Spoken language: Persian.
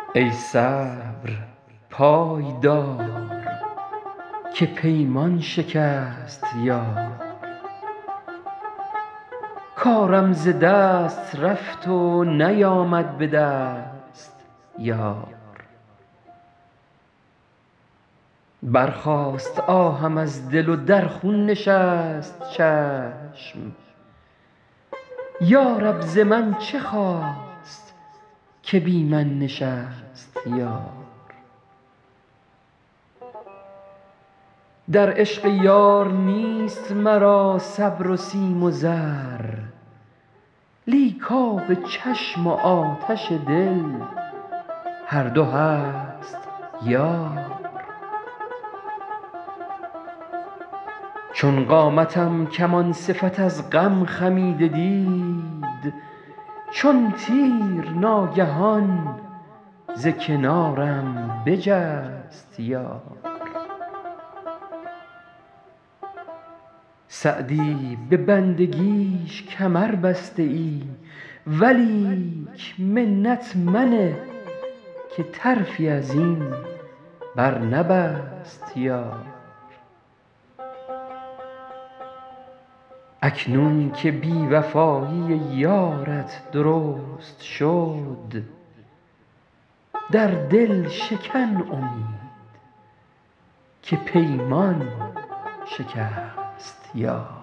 ای صبر پای دار که پیمان شکست یار. کارم ز دست رفت و نیامد به دست یار. برخاست آهم از دل و در خون نشست چشم. یا رب ز من چه خواست که بی من نشست یار. در عشق یار نیست مرا صبر و سیم و زر. لیک آب چشم و آتش دل هر دو هست یار. چون قامتم کمان صفت از غم خمیده دید، چون تیر ناگهان ز کنارم بجست یار. سعدی به بندگیش کمر بسته ای، ولیک منت منه که طرفی از این بر نبست یار. اکنون که بی وفایی یارت درست شد، در دل شکن امید که پیمان شکست یار.